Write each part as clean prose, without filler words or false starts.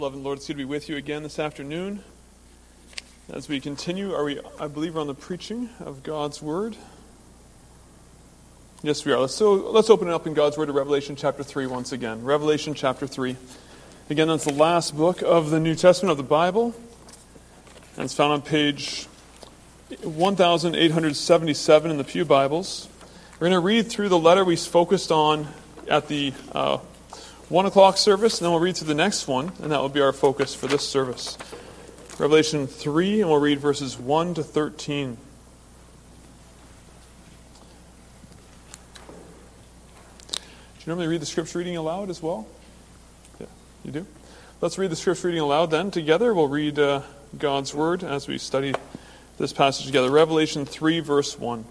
Beloved Lord, it's good to be with you again this afternoon. As we continue, I believe we're on the preaching of God's Word. Yes, we are. Let's open it up in God's Word to Revelation chapter 3 once again. Revelation chapter 3. Again, that's the last book of the New Testament of the Bible. And it's found on page 1877 in the Pew Bibles. We're going to read through the letter we focused on at the 1 o'clock service, and then we'll read through the next one, and that will be our focus for this service. Revelation 3, and we'll read verses 1 to 13. Do you normally read the scripture reading aloud as well? Yeah, you do? Let's read the scripture reading aloud then together. We'll read God's Word as we study this passage together. Revelation 3, verse 1.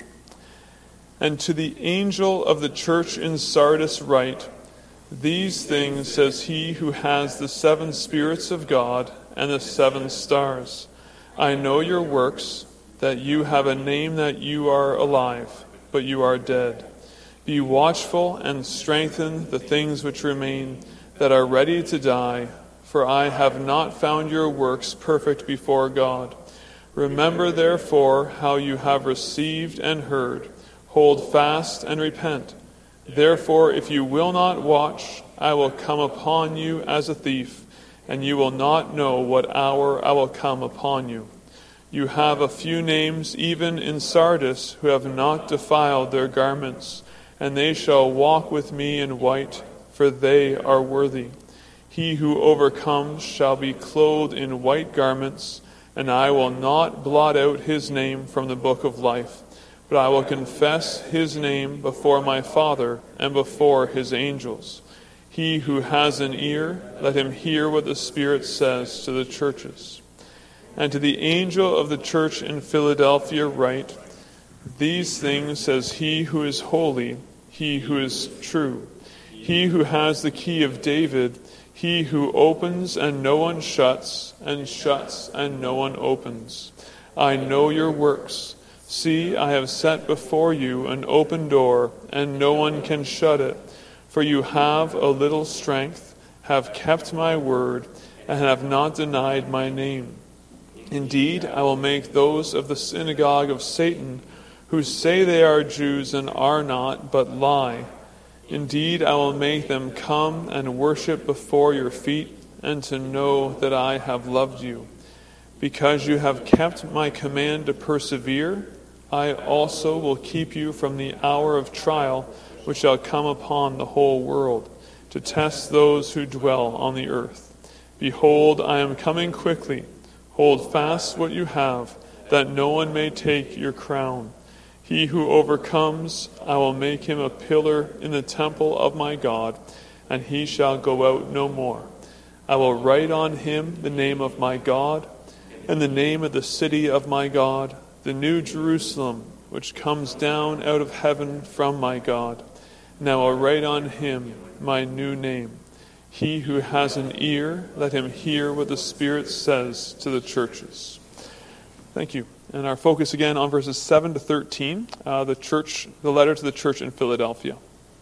And to the angel of the church in Sardis write, These things says he who has the 7 spirits of God and the 7 stars. I know your works, that you have a name that you are alive, but you are dead. Be watchful and strengthen the things which remain, that are ready to die, for I have not found your works perfect before God. Remember therefore how you have received and heard. Hold fast and repent. Therefore, if you will not watch, I will come upon you as a thief, and you will not know what hour I will come upon you. You have a few names even in Sardis who have not defiled their garments, and they shall walk with me in white, for they are worthy. He who overcomes shall be clothed in white garments, and I will not blot out his name from the book of life. But I will confess his name before my Father and before his angels. He who has an ear, let him hear what the Spirit says to the churches. And to the angel of the church in Philadelphia write, These things says he who is holy, he who is true, he who has the key of David, he who opens and no one shuts, and shuts and no one opens. I know your works. See, I have set before you an open door, and no one can shut it. For you have a little strength, have kept my word, and have not denied my name. Indeed, I will make those of the synagogue of Satan, who say they are Jews and are not, but lie. Indeed, I will make them come and worship before your feet, and to know that I have loved you. Because you have kept my command to persevere, I also will keep you from the hour of trial which shall come upon the whole world, to test those who dwell on the earth. Behold, I am coming quickly. Hold fast what you have, that no one may take your crown. He who overcomes, I will make him a pillar in the temple of my God, and he shall go out no more. I will write on him the name of my God, and the name of the city of my God, the new Jerusalem, which comes down out of heaven from my God. And I will write on him my new name. He who has an ear, let him hear what the Spirit says to the churches. Thank you. And our focus again on verses 7 to 13, the letter to the church in Philadelphia.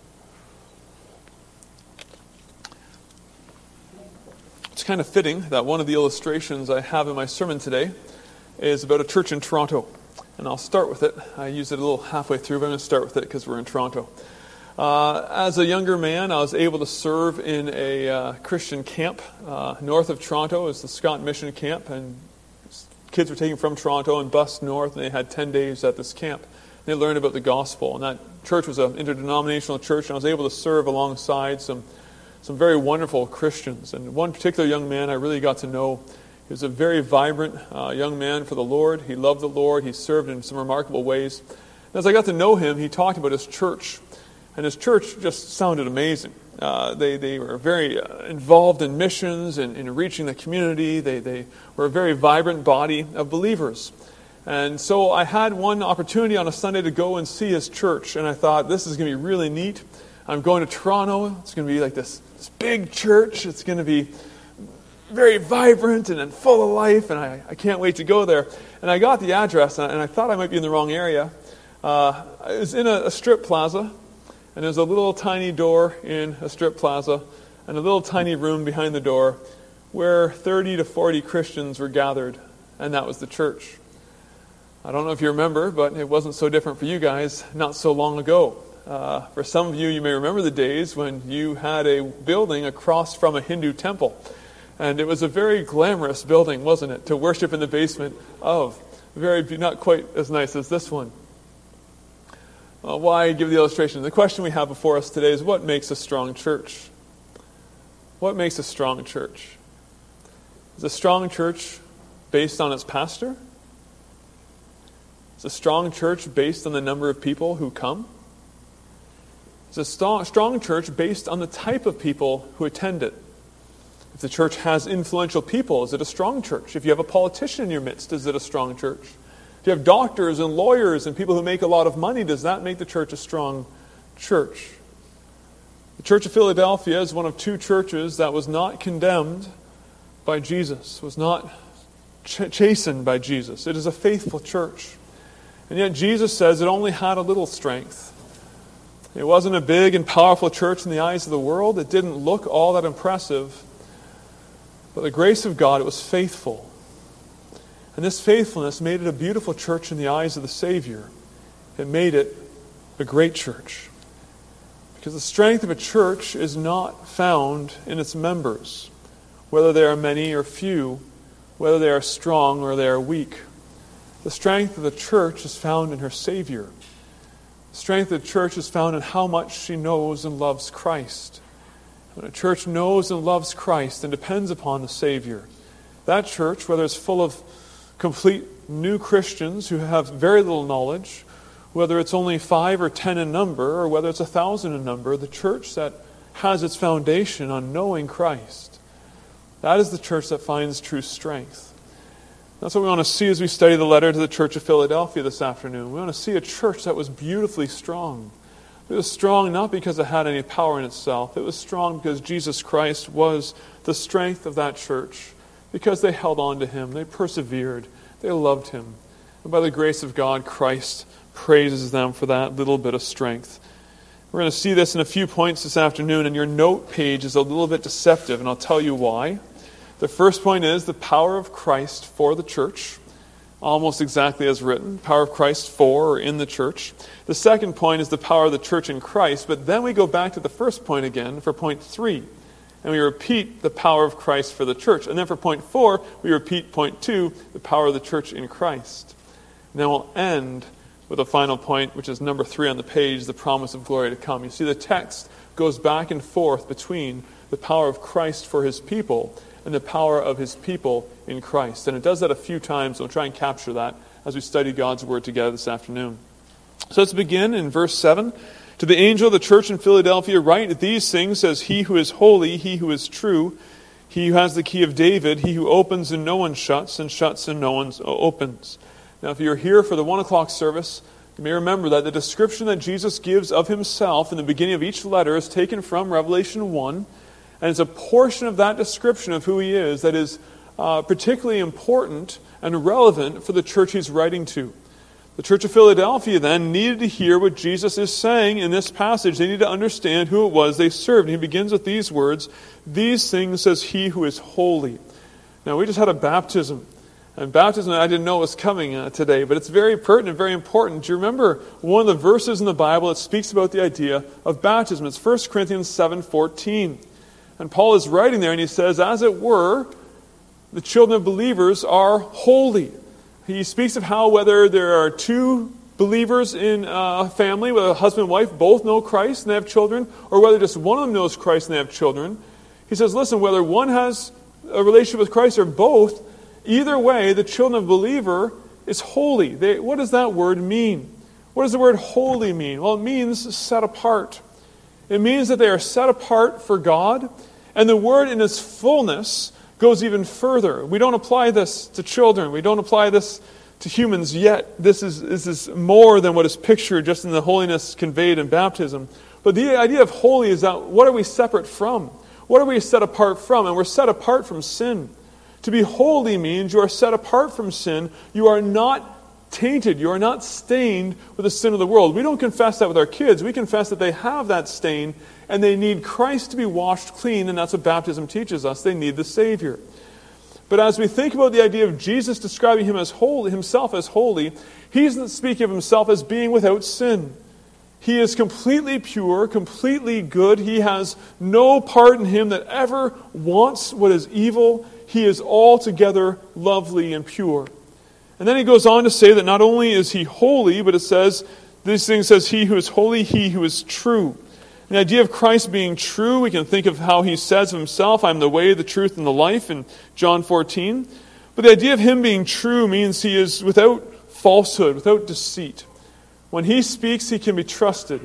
It's kind of fitting that one of the illustrations I have in my sermon today is about a church in Toronto. And I'll start with it. I used it a little halfway through, but I'm going to start with it because we're in Toronto. As a younger man, I was able to serve in a Christian camp north of Toronto. It was the Scott Mission Camp, and kids were taken from Toronto and bused north, and they had 10 days at this camp. They learned about the gospel, and that church was an interdenominational church, and I was able to serve alongside some very wonderful Christians. And one particular young man I really got to know. He was a very vibrant young man for the Lord. He loved the Lord. He served in some remarkable ways. And as I got to know him, he talked about his church. And his church just sounded amazing. They were very involved in missions and in reaching the community. They were a very vibrant body of believers. And so I had one opportunity on a Sunday to go and see his church. And I thought, this is going to be really neat. I'm going to Toronto. It's going to be like this big church. It's going to be very vibrant and full of life, and I can't wait to go there. And I got the address, and I thought I might be in the wrong area. I was in a strip plaza, and there's a little tiny door in a strip plaza, and a little tiny room behind the door where 30 to 40 Christians were gathered, and that was the church. I don't know if you remember, but it wasn't so different for you guys not so long ago. For some of you, you may remember the days when you had a building across from a Hindu temple. And it was a very glamorous building, wasn't it, to worship in the basement of. Not quite as nice as this one. Why give the illustration? The question we have before us today is, what makes a strong church? What makes a strong church? Is a strong church based on its pastor? Is a strong church based on the number of people who come? Is a strong church based on the type of people who attend it? If the church has influential people, is it a strong church? If you have a politician in your midst, is it a strong church? If you have doctors and lawyers and people who make a lot of money, does that make the church a strong church? The Church of Philadelphia is one of two churches that was not condemned by Jesus, was not chastened by Jesus. It is a faithful church. And yet Jesus says it only had a little strength. It wasn't a big and powerful church in the eyes of the world. It didn't look all that impressive. But the grace of God, it was faithful. And this faithfulness made it a beautiful church in the eyes of the Savior. It made it a great church. Because the strength of a church is not found in its members, whether they are many or few, whether they are strong or they are weak. The strength of the church is found in her Savior. The strength of the church is found in how much she knows and loves Christ. When a church knows and loves Christ and depends upon the Savior, that church, whether it's full of complete new Christians who have very little knowledge, whether it's only 5 or 10 in number, or whether it's 1,000 in number, the church that has its foundation on knowing Christ, that is the church that finds true strength. That's what we want to see as we study the letter to the Church of Philadelphia this afternoon. We want to see a church that was beautifully strong. It was strong not because it had any power in itself. It was strong because Jesus Christ was the strength of that church. Because they held on to Him. They persevered. They loved Him. And by the grace of God, Christ praises them for that little bit of strength. We're going to see this in a few points this afternoon, and your note page is a little bit deceptive, and I'll tell you why. The first point is the power of Christ for the church. Almost exactly as written. Power of Christ for or in the church. The second point is the power of the church in Christ. But then we go back to the first point again for point 3. And we repeat the power of Christ for the church. And then for point 4, we repeat point 2, the power of the church in Christ. And then we'll end with a final point, which is number 3 on the page, the promise of glory to come. You see, the text goes back and forth between the power of Christ for His people and the power of His people in Christ. And it does that a few times. We'll try and capture that as we study God's Word together this afternoon. So let's begin in verse 7. To the angel of the church in Philadelphia write, these things says He who is holy, He who is true, He who has the key of David, He who opens and no one shuts, and shuts and no one opens. Now if you're here for the 1 o'clock service, you may remember that the description that Jesus gives of Himself in the beginning of each letter is taken from Revelation 1, and it's a portion of that description of who He is that is particularly important and relevant for the church He's writing to. The Church of Philadelphia then needed to hear what Jesus is saying in this passage. They need to understand who it was they served. And He begins with these words, these things says He who is holy. Now we just had a baptism. And baptism, I didn't know was coming today, but it's very pertinent, very important. Do you remember one of the verses in the Bible that speaks about the idea of baptism? It's 1 Corinthians 7:14. And Paul is writing there and he says, as it were, the children of believers are holy. He speaks of how whether there are two believers in a family, whether a husband and wife both know Christ and they have children, or whether just one of them knows Christ and they have children. He says, listen, whether one has a relationship with Christ or both, either way, the children of a believer is holy. What does that word mean? What does the word holy mean? Well, it means set apart. It means that they are set apart for God, and the word in its fullness goes even further. We don't apply this to children. We don't apply this to humans yet. This is more than what is pictured just in the holiness conveyed in baptism. But the idea of holy is that what are we separate from? What are we set apart from? And we're set apart from sin. To be holy means you are set apart from sin. You are not tainted. You are not stained with the sin of the world. We don't confess that with our kids. We confess that they have that stain and they need Christ to be washed clean, and that's what baptism teaches us. They need the Savior. But as we think about the idea of Jesus describing himself as holy, he's not speaking of himself as being without sin. He is completely pure, completely good. He has no part in him that ever wants what is evil. He is altogether lovely and pure. And then he goes on to say that not only is he holy, but it says, this thing says, he who is holy, he who is true. And the idea of Christ being true, we can think of how he says of himself, I am the way, the truth, and the life in John 14. But the idea of him being true means he is without falsehood, without deceit. When he speaks, he can be trusted.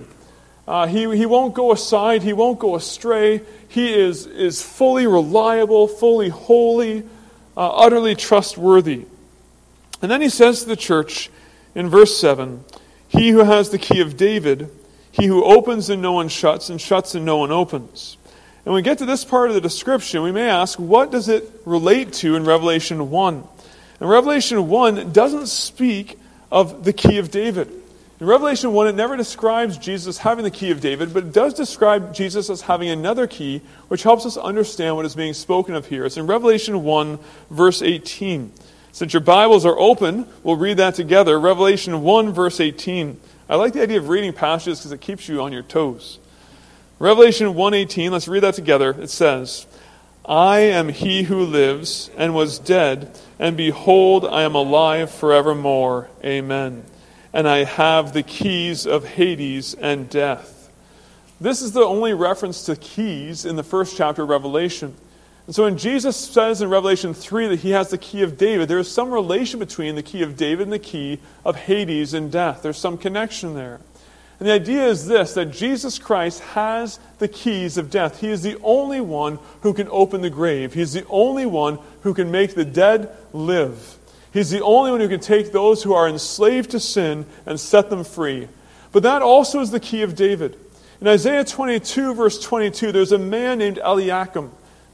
He won't go aside. He won't go astray. He is fully reliable, fully holy, utterly trustworthy. And then he says to the church in verse 7, he who has the key of David, he who opens and no one shuts, and shuts and no one opens. And when we get to this part of the description, we may ask, what does it relate to in Revelation 1? And Revelation 1 doesn't speak of the key of David. In Revelation 1, it never describes Jesus having the key of David, but it does describe Jesus as having another key, which helps us understand what is being spoken of here. It's in Revelation 1, verse 18. Since your Bibles are open, we'll read that together. Revelation 1, verse 18. I like the idea of reading passages because it keeps you on your toes. Revelation 1:18, let's read that together. It says, I am he who lives and was dead, and behold, I am alive forevermore. Amen. And I have the keys of Hades and death. This is the only reference to keys in the first chapter of Revelation. And so when Jesus says in Revelation 3 that he has the key of David, there is some relation between the key of David and the key of Hades and death. There's some connection there. And the idea is this, that Jesus Christ has the keys of death. He is the only one who can open the grave. He's the only one who can make the dead live. He's the only one who can take those who are enslaved to sin and set them free. But that also is the key of David. In Isaiah 22, verse 22, there's a man named Eliakim.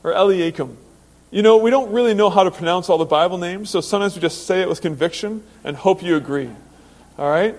You know, we don't really know how to pronounce all the Bible names, so sometimes we just say it with conviction and hope you agree. All right?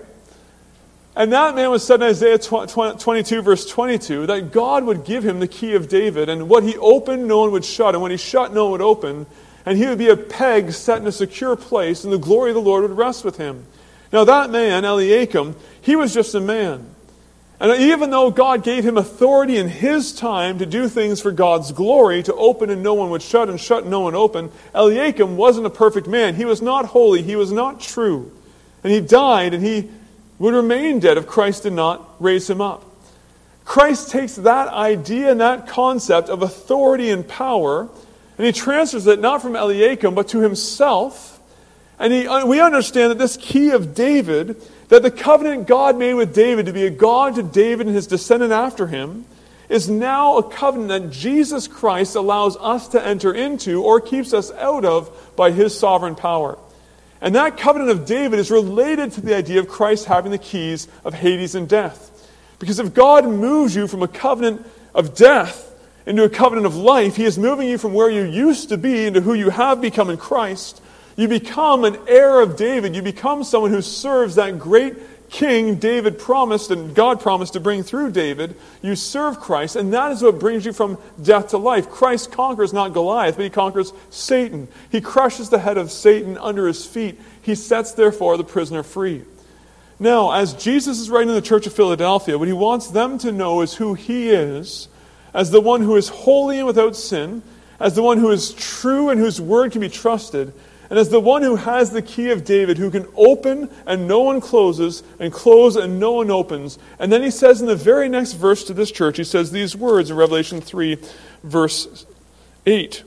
And that man was said in Isaiah 22, verse 22, that God would give him the key of David, and what he opened, no one would shut, and when he shut, no one would open. And he would be a peg set in a secure place, and the glory of the Lord would rest with him. Now that man, Eliakim, he was just a man. And even though God gave him authority in his time to do things for God's glory, to open and no one would shut, and shut and no one open, Eliakim wasn't a perfect man. He was not holy. He was not true. And he died, and he would remain dead if Christ did not raise him up. Christ takes that idea and that concept of authority and power, and he transfers it not from Eliakim, but to himself. And we understand that this key of David, that the covenant God made with David to be a God to David and his descendant after him, is now a covenant that Jesus Christ allows us to enter into or keeps us out of by his sovereign power. And that covenant of David is related to the idea of Christ having the keys of Hades and death. Because if God moves you from a covenant of death into a covenant of life, he is moving you from where you used to be into who you have become in Christ. You become an heir of David. You become someone who serves that great king David promised and God promised to bring through David. You serve Christ, and that is what brings you from death to life. Christ conquers not Goliath, but he conquers Satan. He crushes the head of Satan under his feet. He sets, therefore, the prisoner free. Now, as Jesus is writing to the church of Philadelphia, what he wants them to know is who he is, as the one who is holy and without sin, as the one who is true and whose word can be trusted, and as the one who has the key of David, who can open and no one closes, and close and no one opens. And then he says in the very next verse to this church, he says these words in Revelation 3, verse 8.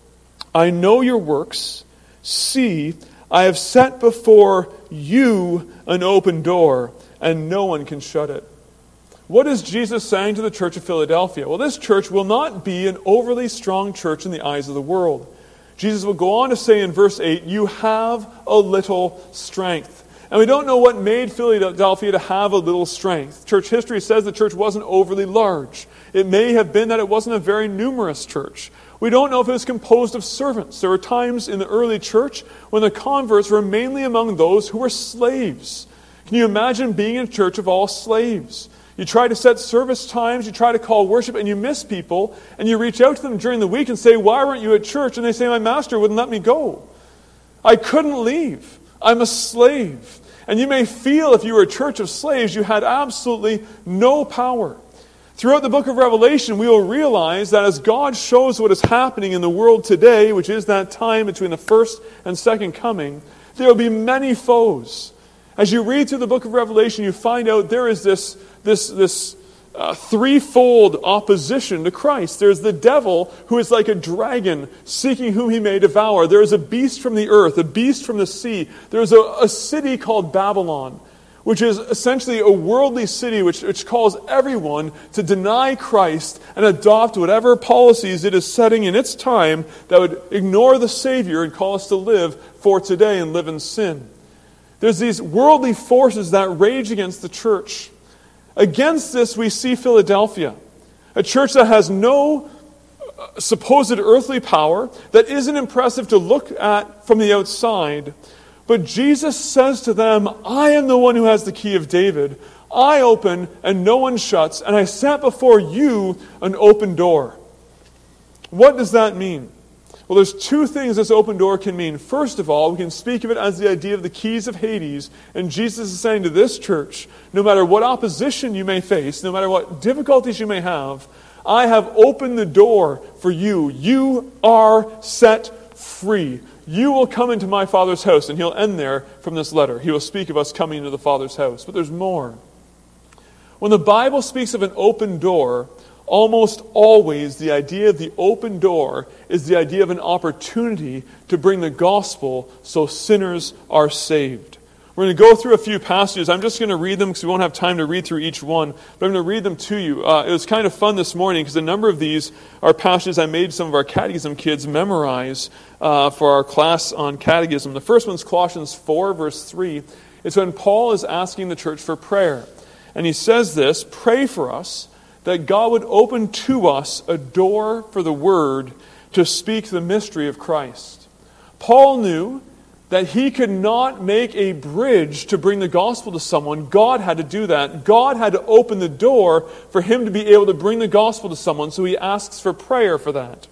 I know your works. See, I have set before you an open door, and no one can shut it. What is Jesus saying to the church of Philadelphia? Well, this church will not be an overly strong church in the eyes of the world. Jesus will go on to say in verse 8, you have a little strength. And we don't know what made Philadelphia to have a little strength. Church history says the church wasn't overly large. It may have been that it wasn't a very numerous church. We don't know if it was composed of servants. There were times in the early church when the converts were mainly among those who were slaves. Can you imagine being in a church of all slaves? You try to set service times, you try to call worship, and you miss people, and you reach out to them during the week and say, why weren't you at church? And they say, my master wouldn't let me go. I couldn't leave. I'm a slave. And you may feel if you were a church of slaves, you had absolutely no power. Throughout the book of Revelation, we will realize that as God shows what is happening in the world today, which is that time between the first and second coming, there will be many foes. As you read through the book of Revelation, you find out there is this threefold opposition to Christ. There's the devil, who is like a dragon, seeking whom he may devour. There is a beast from the earth, a beast from the sea. There's a city called Babylon, which is essentially a worldly city which calls everyone to deny Christ and adopt whatever policies it is setting in its time that would ignore the Savior and call us to live for today and live in sin. There's these worldly forces that rage against the church. Against this, we see Philadelphia, a church that has no supposed earthly power, that isn't impressive to look at from the outside. But Jesus says to them, I am the one who has the key of David. I open and no one shuts, and I set before you an open door. What does that mean? Well, there's two things this open door can mean. First of all, we can speak of it as the idea of the keys of Hades. And Jesus is saying to this church, no matter what opposition you may face, no matter what difficulties you may have, I have opened the door for you. You are set free. You will come into my Father's house. And he'll end there from this letter. He will speak of us coming into the Father's house. But there's more. When the Bible speaks of an open door, almost always the idea of the open door is the idea of an opportunity to bring the gospel so sinners are saved. We're going to go through a few passages. I'm just going to read them because we won't have time to read through each one. But I'm going to read them to you. It was kind of fun this morning because a number of these are passages I made some of our catechism kids memorize for our class on catechism. The first one's Colossians 4, verse 3. It's when Paul is asking the church for prayer. And he says this, pray for us, that God would open to us a door for the word to speak the mystery of Christ. Paul knew that he could not make a bridge to bring the gospel to someone. God had to do that. God had to open the door for him to be able to bring the gospel to someone, so he asks for prayer for that.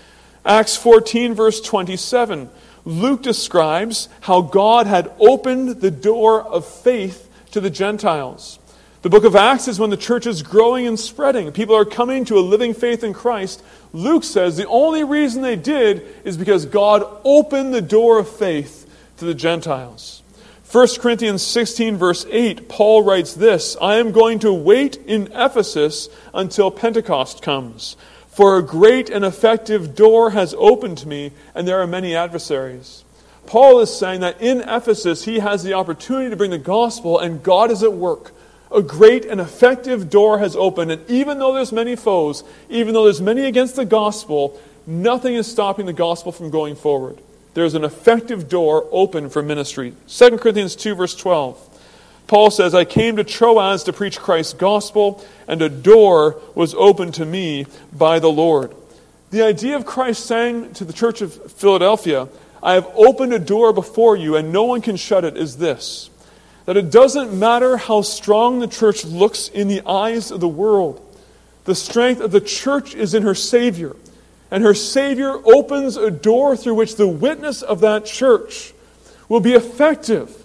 Acts 14, verse 27. Luke describes how God had opened the door of faith to the Gentiles. The book of Acts is when the church is growing and spreading. People are coming to a living faith in Christ. Luke says the only reason they did is because God opened the door of faith to the Gentiles. 1 Corinthians 16, verse 8, Paul writes this, I am going to wait in Ephesus until Pentecost comes. For a great and effective door has opened to me, and there are many adversaries. Paul is saying that in Ephesus he has the opportunity to bring the gospel, and God is at work. A great and effective door has opened, and even though there's many foes, even though there's many against the gospel, nothing is stopping the gospel from going forward. There's an effective door open for ministry. 2 Corinthians 2, verse 12. Paul says, I came to Troas to preach Christ's gospel, and a door was opened to me by the Lord. The idea of Christ saying to the church of Philadelphia, I have opened a door before you, and no one can shut it, is this. That it doesn't matter how strong the church looks in the eyes of the world. The strength of the church is in her Savior. And her Savior opens a door through which the witness of that church will be effective.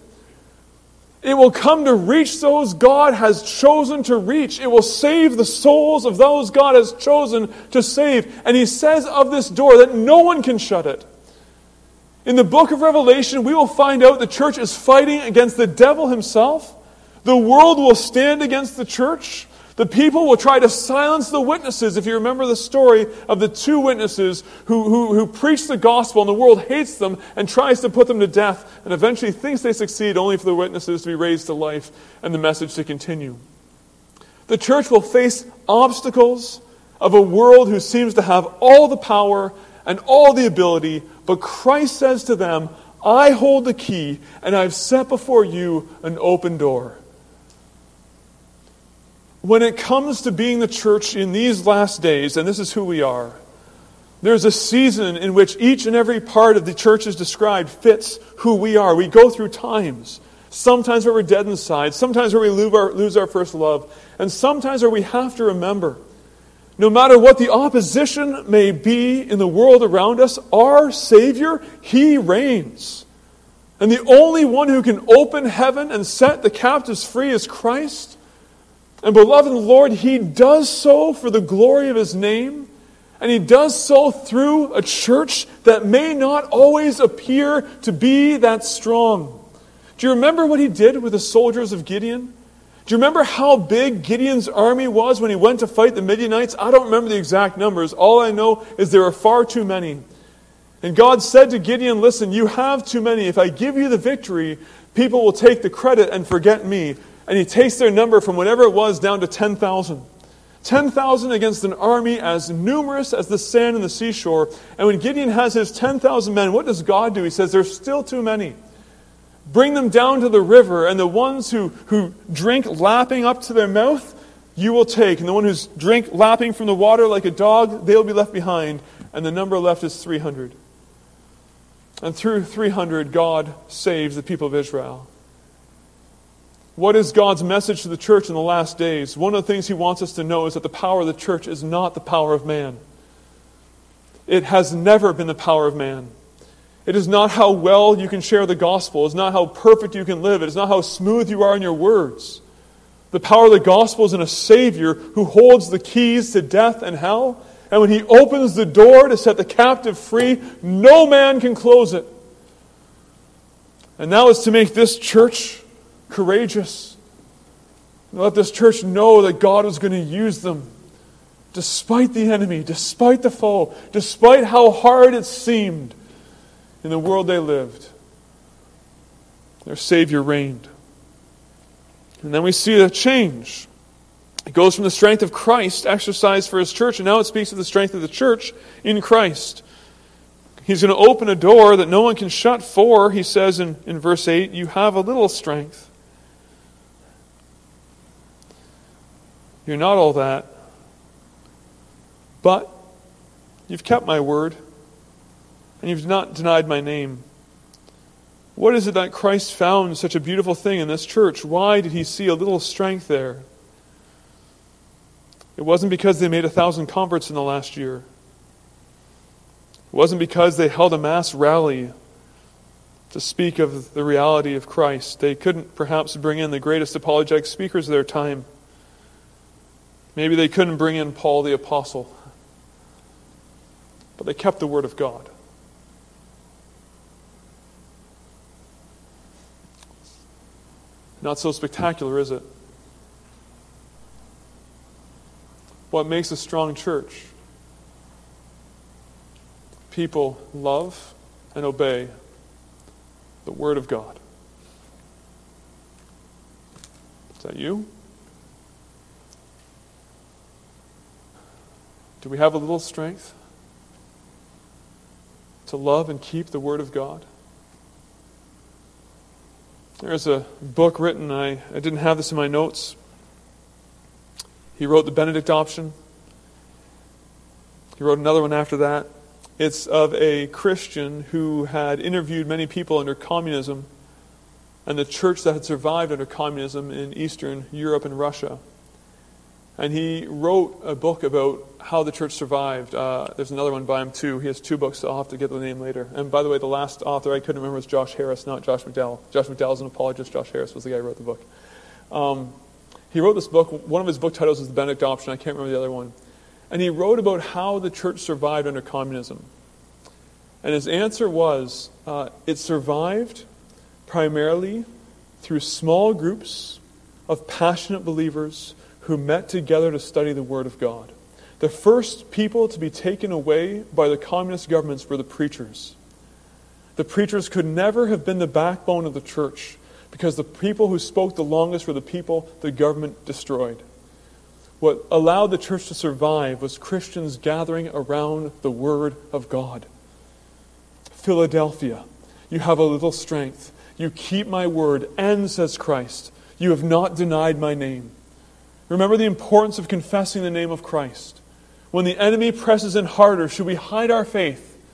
It will come to reach those God has chosen to reach. It will save the souls of those God has chosen to save. And he says of this door that no one can shut it. In the book of Revelation, we will find out the church is fighting against the devil himself. The world will stand against the church. The people will try to silence the witnesses. If you remember the story of the two witnesses who preach the gospel, and the world hates them and tries to put them to death, and eventually thinks they succeed only for the witnesses to be raised to life and the message to continue. The church will face obstacles of a world who seems to have all the power and all the ability, but Christ says to them, I hold the key, and I've set before you an open door. When it comes to being the church in these last days, and this is who we are, there's a season in which each and every part of the church is described fits who we are. We go through times. Sometimes where we're dead inside. Sometimes where we lose our first love. And sometimes where we have to remember, no matter what the opposition may be in the world around us, our Savior, He reigns. And the only one who can open heaven and set the captives free is Christ. And beloved in the Lord, He does so for the glory of His name. And He does so through a church that may not always appear to be that strong. Do you remember what He did with the soldiers of Gideon? Do you remember how big Gideon's army was when he went to fight the Midianites? I don't remember the exact numbers. All I know is there were far too many. And God said to Gideon, listen, you have too many. If I give you the victory, people will take the credit and forget me. And He takes their number from whatever it was down to 10,000. 10,000 against an army as numerous as the sand in the seashore. And when Gideon has his 10,000 men, what does God do? He says, there's still too many. Bring them down to the river, and the ones who drink lapping up to their mouth, you will take. And the one who's drink lapping from the water like a dog, they'll be left behind. And the number left is 300. And through 300, God saves the people of Israel. What is God's message to the church in the last days? One of the things He wants us to know is that the power of the church is not the power of man. It has never been the power of man. It is not how well you can share the gospel. It's not how perfect you can live. It is not how smooth you are in your words. The power of the gospel is in a Savior who holds the keys to death and hell. And when He opens the door to set the captive free, no man can close it. And now it's to make this church courageous. Let this church know that God is going to use them despite the enemy, despite the foe, despite how hard it seemed in the world they lived. Their Savior reigned. And then we see the change. It goes from the strength of Christ exercised for His church, and now it speaks of the strength of the church in Christ. He's going to open a door that no one can shut, for, he says in verse 8, you have a little strength. You're not all that, but you've kept my word, and you've not denied my name. What is it that Christ found such a beautiful thing in this church? Why did He see a little strength there? It wasn't because they made 1,000 converts in the last year. It wasn't because they held a mass rally to speak of the reality of Christ. They couldn't perhaps bring in the greatest apologetic speakers of their time. Maybe they couldn't bring in Paul the Apostle. But they kept the Word of God. Not so spectacular, is it? What makes a strong church? People love and obey the Word of God. Is that you? Do we have a little strength to love and keep the Word of God? There's a book written, I didn't have this in my notes. He wrote the Benedict Option. He wrote another one after that. It's of a Christian who had interviewed many people under communism and the church that had survived under communism in Eastern Europe and Russia. And he wrote a book about how the church survived. There's another one by him too. He has 2 books. I'll have to get the name later. And by the way, the last author I couldn't remember was Josh Harris, not Josh McDowell. Josh McDowell is an apologist. Josh Harris was the guy who wrote the book. He wrote this book. One of his book titles is The Benedict Option. I can't remember the other one. And he wrote about how the church survived under communism. And his answer was, it survived primarily through small groups of passionate believers who met together to study the Word of God. The first people to be taken away by the communist governments were the preachers. The preachers could never have been the backbone of the church because the people who spoke the longest were the people the government destroyed. What allowed the church to survive was Christians gathering around the Word of God. Philadelphia, you have a little strength. You keep my word, and, says Christ, you have not denied my name. Remember the importance of confessing the name of Christ. When the enemy presses in harder, should we hide our faith?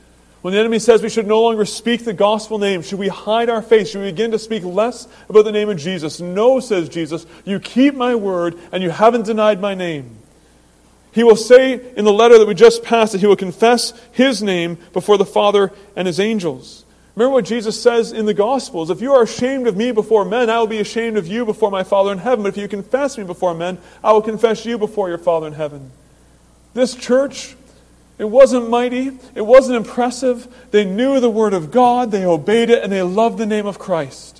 When the enemy says we should no longer speak the gospel name, should we hide our face? Should we begin to speak less about the name of Jesus? No, says Jesus, you keep my word and you haven't denied my name. He will say in the letter that we just passed that he will confess his name before the Father and his angels. Remember what Jesus says in the Gospels, if you are ashamed of me before men, I will be ashamed of you before my Father in heaven. But if you confess me before men, I will confess you before your Father in heaven. This church, it wasn't mighty. It wasn't impressive. They knew the Word of God. They obeyed it. And they loved the name of Christ.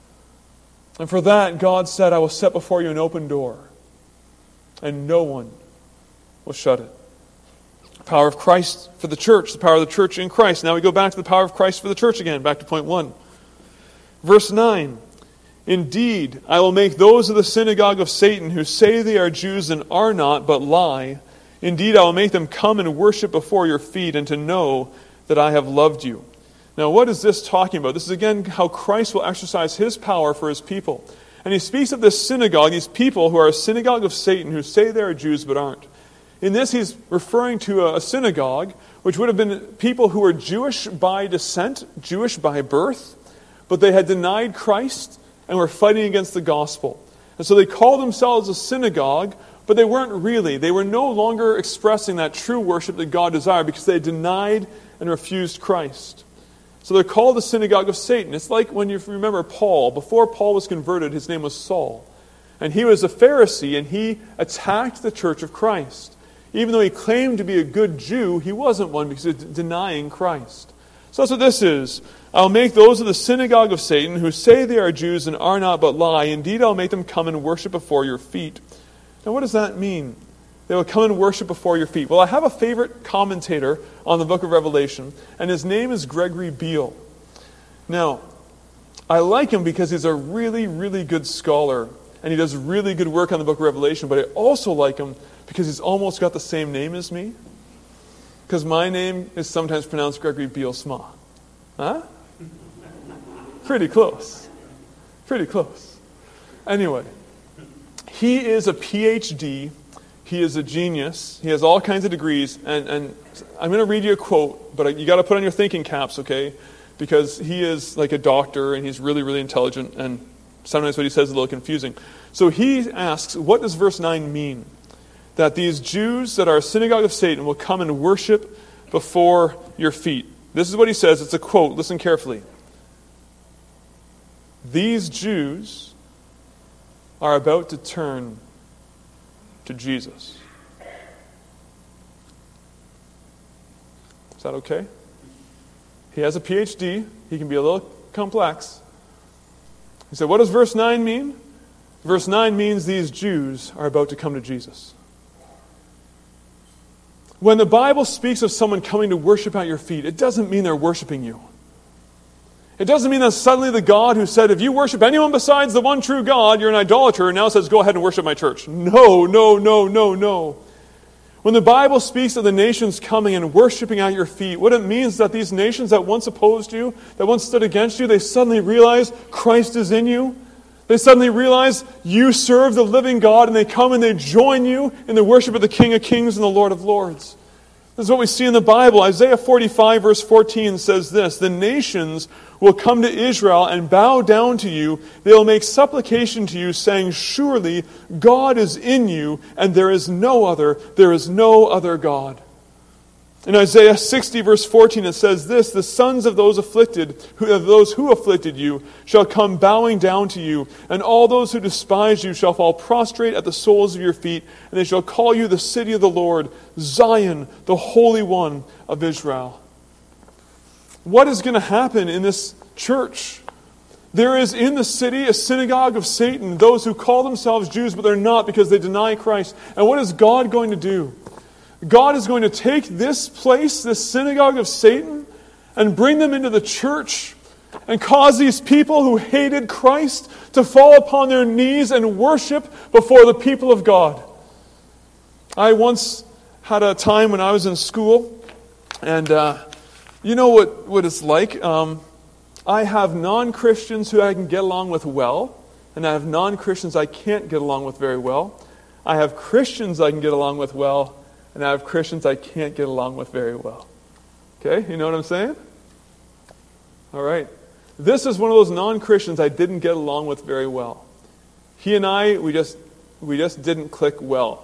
And for that, God said, I will set before you an open door. And no one will shut it. The power of Christ for the church. The power of the church in Christ. Now we go back to the power of Christ for the church again. Back to point 1. Verse 9. Indeed, I will make those of the synagogue of Satan who say they are Jews and are not, but lie. Indeed, I will make them come and worship before your feet and to know that I have loved you. Now, what is this talking about? This is again how Christ will exercise his power for his people. And he speaks of this synagogue, these people who are a synagogue of Satan who say they are Jews but aren't. In this, he's referring to a synagogue, which would have been people who were Jewish by descent, Jewish by birth, but they had denied Christ and were fighting against the gospel. And so they called themselves a synagogue, but they weren't really. They were no longer expressing that true worship that God desired because they denied and refused Christ. So they're called the synagogue of Satan. It's like when you remember Paul. Before Paul was converted, his name was Saul. And he was a Pharisee, and he attacked the church of Christ. Even though he claimed to be a good Jew, he wasn't one because he was denying Christ. So that's what this is. I'll make those of the synagogue of Satan who say they are Jews and are not but lie. Indeed, I'll make them come and worship before your feet. Now, what does that mean? They will come and worship before your feet. Well, I have a favorite commentator on the book of Revelation, and his name is Gregory Beale. Now, I like him because he's a really, really good scholar, and he does really good work on the book of Revelation, but I also like him because he's almost got the same name as me. Because my name is sometimes pronounced Gregory Beale Sma. Huh? Pretty close. Pretty close. Anyway, he is a PhD. He is a genius. He has all kinds of degrees. And I'm going to read you a quote, but you got to put on your thinking caps, okay? Because he is like a doctor, and he's really, really intelligent, and sometimes what he says is a little confusing. So he asks, what does verse 9 mean? That these Jews that are a synagogue of Satan will come and worship before your feet. This is what he says. It's a quote. Listen carefully. These Jews are about to turn to Jesus. Is that okay? He has a PhD. He can be a little complex. He said, what does verse 9 mean? Verse 9 means these Jews are about to come to Jesus. When the Bible speaks of someone coming to worship at your feet, it doesn't mean they're worshiping you. It doesn't mean that suddenly the God who said, if you worship anyone besides the one true God, you're an idolater, and now says, go ahead and worship my church. No, no, no, no, no. When the Bible speaks of the nations coming and worshiping at your feet, what it means is that these nations that once opposed you, that once stood against you, they suddenly realize Christ is in you. They suddenly realize you serve the living God, and they come and they join you in the worship of the King of Kings and the Lord of Lords. This is what we see in the Bible. Isaiah 45 verse 14 says this, the nations will come to Israel and bow down to you. They will make supplication to you, saying, surely God is in you, and there is no other God. In Isaiah 60 verse 14 it says this, the sons of those who afflicted you shall come bowing down to you, and all those who despise you shall fall prostrate at the soles of your feet, and they shall call you the city of the Lord, Zion, the Holy One of Israel. What is going to happen in this church? There is in the city a synagogue of Satan, those who call themselves Jews but they're not because they deny Christ. And what is God going to do? God is going to take this place, this synagogue of Satan, and bring them into the church and cause these people who hated Christ to fall upon their knees and worship before the people of God. I once had a time when I was in school, and you know what it's like. I have non-Christians who I can get along with well, and I have non-Christians I can't get along with very well. I have Christians I can get along with well, and I have Christians I can't get along with very well. Okay, you know what I'm saying? All right. This is one of those non-Christians I didn't get along with very well. He and I, we just didn't click well.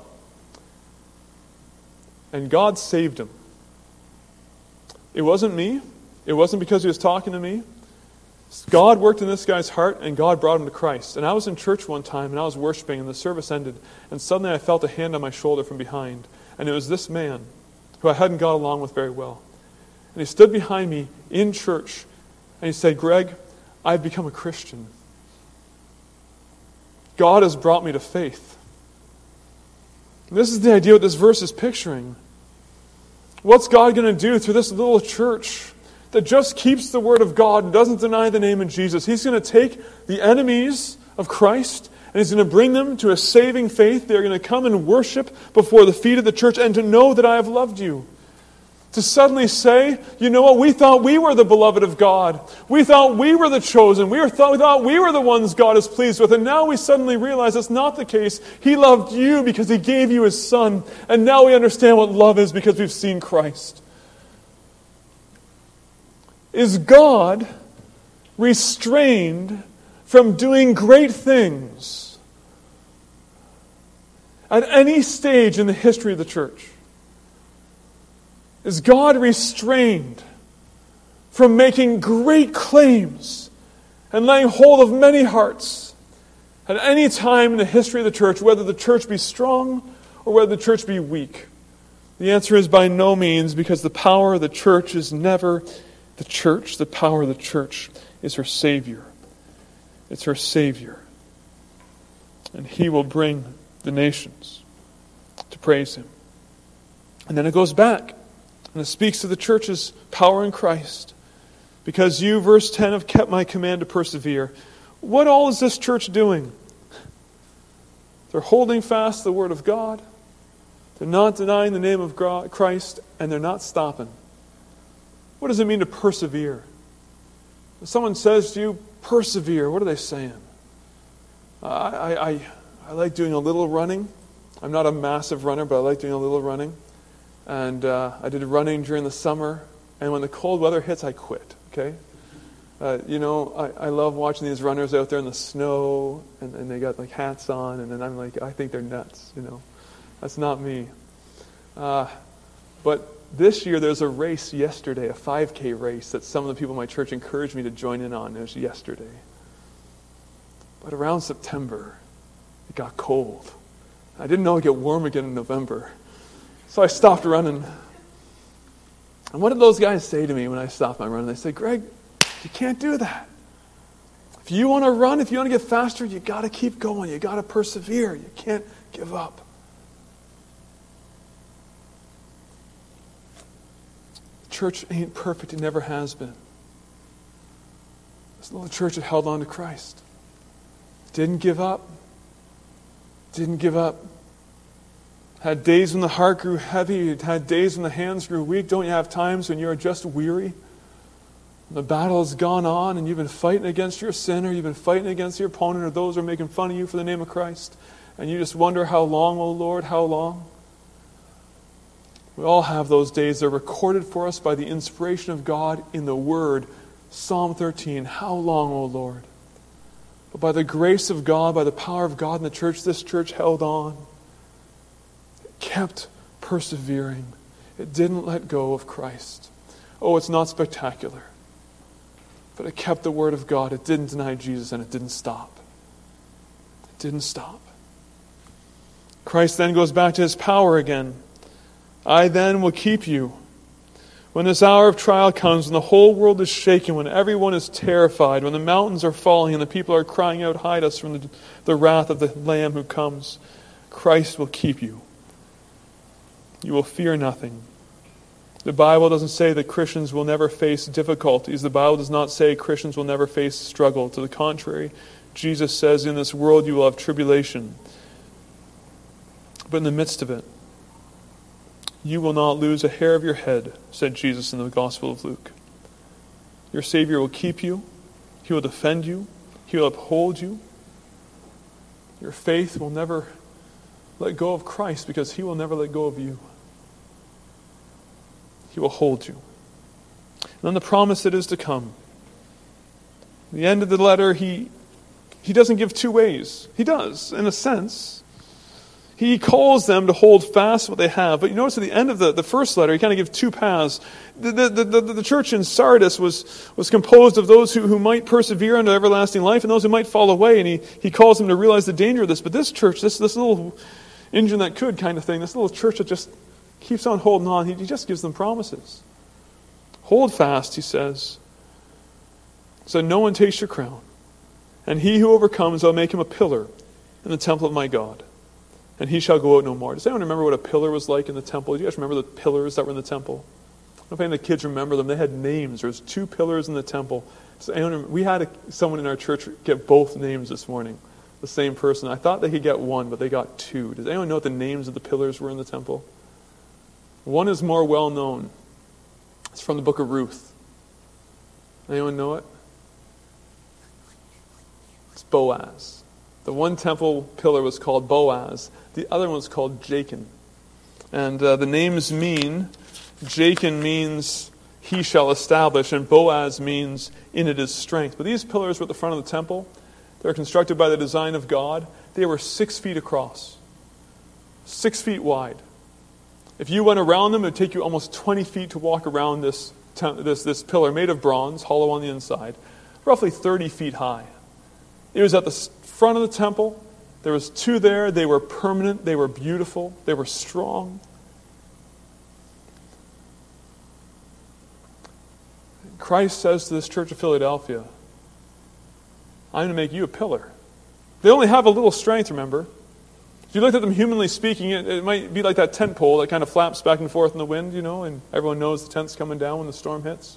And God saved him. It wasn't me. It wasn't because he was talking to me. God worked in this guy's heart, and God brought him to Christ. And I was in church one time, and I was worshiping, and the service ended. And suddenly I felt a hand on my shoulder from behind. And it was this man who I hadn't got along with very well. And he stood behind me in church, and he said, "Greg, I've become a Christian. God has brought me to faith." And this is the idea what this verse is picturing. What's God going to do through this little church that just keeps the word of God and doesn't deny the name of Jesus? He's going to take the enemies of Christ and he's going to bring them to a saving faith. They're going to come and worship before the feet of the church and to know that I have loved you. To suddenly say, you know what, we thought we were the beloved of God. We thought we were the chosen. We thought we were the ones God is pleased with. And now we suddenly realize that's not the case. He loved you because he gave you his son. And now we understand what love is because we've seen Christ. Is God restrained from doing great things at any stage in the history of the church? Is God restrained from making great claims and laying hold of many hearts at any time in the history of the church, whether the church be strong or whether the church be weak? The answer is by no means, because the power of the church is never the church. The power of the church is her Savior. It's her Savior. And he will bring the nations to praise him. And then it goes back. And it speaks to the church's power in Christ. Because you, verse 10, have kept my command to persevere. What all is this church doing? They're holding fast the word of God. They're not denying the name of Christ. And they're not stopping. What does it mean to persevere? If someone says to you, persevere, what are they saying? I like doing a little running. I'm not a massive runner, but I like doing a little running. And I did running during the summer, and when the cold weather hits, I quit, okay? I love watching these runners out there in the snow, and they got like hats on, and then I'm like, I think they're nuts, That's not me. But this year there's a race yesterday, a 5K race, that some of the people in my church encouraged me to join in on. It was yesterday. But around September, it got cold. I didn't know it'd get warm again in November. So I stopped running. And what did those guys say to me when I stopped my run? They said, "Greg, you can't do that. If you want to run, if you want to get faster, you got to keep going. You got to persevere. You can't give up." The church ain't perfect. It never has been. This little church that held on to Christ. Didn't give up. Didn't give up. Had days when the heart grew heavy. Had days when the hands grew weak. Don't you have times when you're just weary? The battle has gone on and you've been fighting against your sin, or you've been fighting against your opponent, or those who are making fun of you for the name of Christ. And you just wonder, how long, O Lord, how long? We all have those days. They're recorded for us by the inspiration of God in the Word. Psalm 13, how long, O Lord? But by the grace of God, by the power of God in the church, this church held on. Kept persevering. It didn't let go of Christ. Oh, it's not spectacular. But it kept the word of God. It didn't deny Jesus, and it didn't stop. It didn't stop. Christ then goes back to his power again. I then will keep you. When this hour of trial comes, when the whole world is shaken, when everyone is terrified, when the mountains are falling and the people are crying out, hide us from the wrath of the Lamb who comes, Christ will keep you. You will fear nothing. The Bible doesn't say that Christians will never face difficulties. The Bible does not say Christians will never face struggle. To the contrary, Jesus says, in this world you will have tribulation. But in the midst of it, you will not lose a hair of your head, said Jesus in the Gospel of Luke. Your Savior will keep you. He will defend you. He will uphold you. Your faith will never let go of Christ, because he will never let go of you. He will hold you. then the promise that is to come. At the end of the letter, he doesn't give two ways. He does, in a sense. He calls them to hold fast what they have. But you notice at the end of the first letter, he kind of gives two paths. The church in Sardis was composed of those who might persevere unto everlasting life and those who might fall away. And he calls them to realize the danger of this. But this church, this little engine that could kind of thing, this little church that just keeps on holding on, he just gives them promises. Hold fast, he says, so no one takes your crown. And he who overcomes, I'll make him a pillar in the temple of my God. And he shall go out no more. Does anyone remember what a pillar was like in the temple? Do you guys remember the pillars that were in the temple? I don't know if any of the kids remember them. They had names. There was 2 pillars in the temple. So we had someone in our church get both names this morning. The same person. I thought they could get 1, but they got 2. Does anyone know what the names of the pillars were in the temple? One is more well known. It's from the book of Ruth. Anyone know it? It's Boaz. The one temple pillar was called Boaz. The other one was called Jachin. And the names mean, Jachin means he shall establish, and Boaz means in it is strength. But these pillars were at the front of the temple. They were constructed by the design of God. They were 6 feet across, 6 feet wide. If you went around them, it would take you almost 20 feet to walk around this pillar made of bronze, hollow on the inside, roughly 30 feet high. It was at the front of the temple. There was 2 there. They were permanent. They were beautiful. They were strong. Christ says to this church of Philadelphia, I'm going to make you a pillar. They only have a little strength, remember. If you looked at them humanly speaking, it might be like that tent pole that kind of flaps back and forth in the wind, and everyone knows the tent's coming down when the storm hits.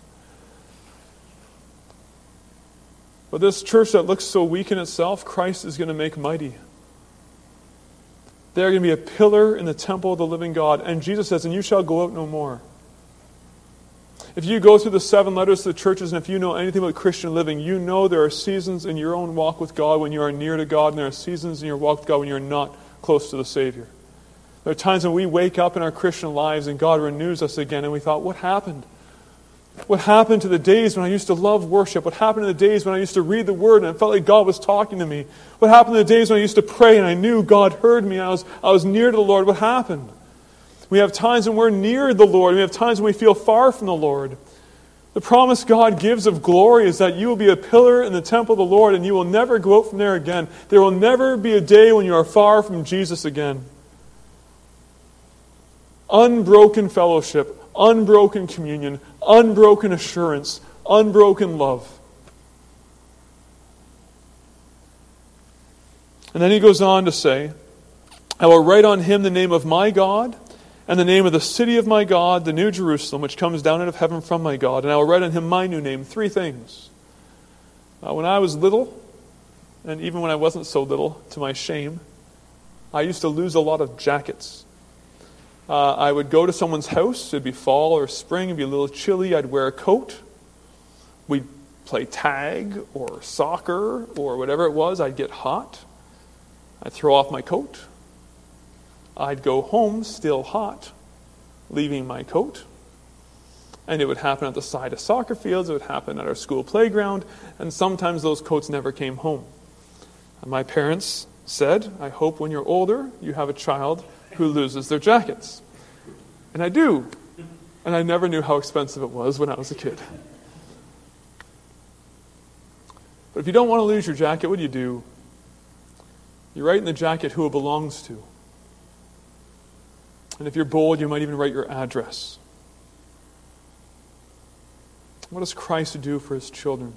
But this church that looks so weak in itself, Christ is going to make mighty. They're going to be a pillar in the temple of the living God. And Jesus says, and you shall go out no more. If you go through the 7 letters to the churches, and if you know anything about Christian living, you know there are seasons in your own walk with God when you are near to God, and there are seasons in your walk with God when you're not close to the Savior. There are times when we wake up in our Christian lives and God renews us again, and we thought, what happened? What happened to the days when I used to love worship? What happened to the days when I used to read the Word and I felt like God was talking to me? What happened to the days when I used to pray and I knew God heard me? I was near to the Lord. What happened? We have times when we're near the Lord. We have times when we feel far from the Lord. The promise God gives of glory is that you will be a pillar in the temple of the Lord and you will never go out from there again. There will never be a day when you are far from Jesus again. Unbroken fellowship, unbroken communion, unbroken assurance, unbroken love. And then he goes on to say, I will write on him the name of my God and the name of the city of my God, the New Jerusalem, which comes down out of heaven from my God. And I will write on him my new name. 3 things. When I was little, and even when I wasn't so little, to my shame, I used to lose a lot of jackets. I would go to someone's house. It'd be fall or spring. It'd be a little chilly. I'd wear a coat. We'd play tag or soccer or whatever it was. I'd get hot. I'd throw off my coat. I'd go home still hot, leaving my coat. And it would happen at the side of soccer fields. It would happen at our school playground. And sometimes those coats never came home. And my parents said, I hope when you're older, you have a child who loses their jackets. And I do. And I never knew how expensive it was when I was a kid. But if you don't want to lose your jacket, what do? You write in the jacket who it belongs to. And if you're bold, you might even write your address. What does Christ do for his children?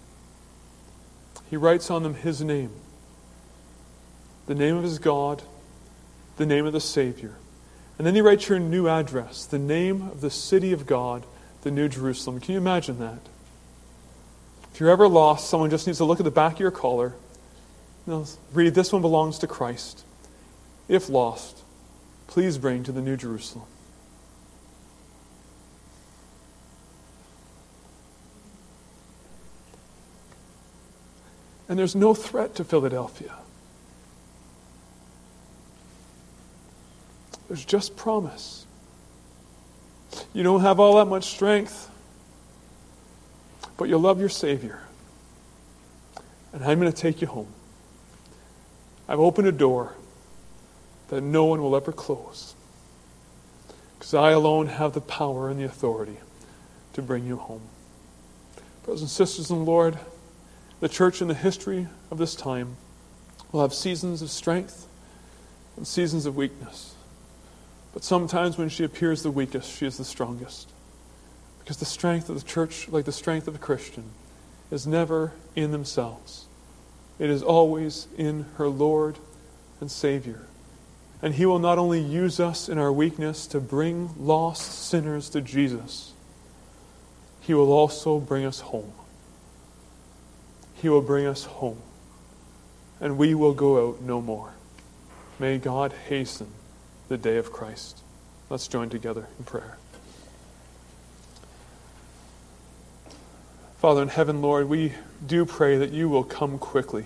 He writes on them his name, the name of his God, the name of the Savior. And then he writes your new address, the name of the city of God, the New Jerusalem. Can you imagine that? If you're ever lost, someone just needs to look at the back of your collar and read, this one belongs to Christ. If lost, please bring to the New Jerusalem. And there's no threat to Philadelphia. There's just promise. You don't have all that much strength. but you'll love your Savior. And I'm going to take you home. I've opened a door that no one will ever close, because I alone have the power and the authority to bring you home. Brothers and sisters in the Lord, the church in the history of this time will have seasons of strength and seasons of weakness. But sometimes when she appears the weakest, she is the strongest. Because the strength of the church, like the strength of a Christian, is never in themselves. It is always in her Lord and Savior. And He will not only use us in our weakness to bring lost sinners to Jesus, He will also bring us home. He will bring us home. And we will go out no more. May God hasten the day of Christ. Let's join together in prayer. Father in heaven, Lord, we do pray that you will come quickly.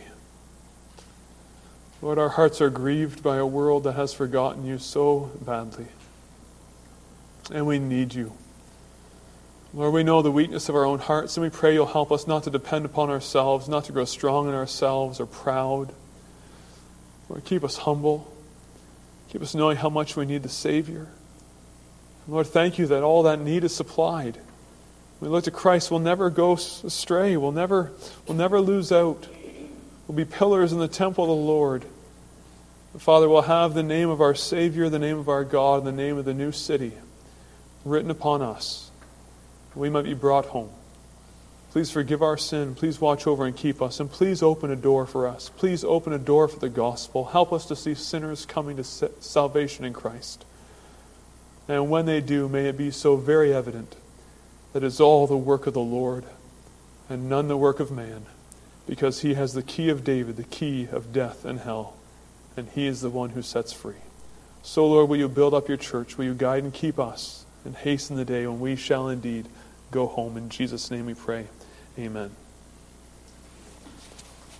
Lord, our hearts are grieved by a world that has forgotten you so badly. And we need you. Lord, we know the weakness of our own hearts, and we pray you'll help us not to depend upon ourselves, not to grow strong in ourselves or proud. Lord, keep us humble. Keep us knowing how much we need the Savior. Lord, thank you that all that need is supplied. When we look to Christ, we'll never go astray. We'll never lose out. We'll be pillars in the temple of the Lord. Father, we'll have the name of our Savior, the name of our God, and the name of the new city written upon us. We might be brought home. Please forgive our sin. Please watch over and keep us. And please open a door for us. Please open a door for the gospel. Help us to see sinners coming to salvation in Christ. And when they do, may it be so very evident that it's all the work of the Lord and none the work of man, because He has the key of David, the key of death and hell, and He is the one who sets free. So, Lord, will you build up your church? Will you guide and keep us and hasten the day when we shall indeed go home? In Jesus' name we pray. Amen.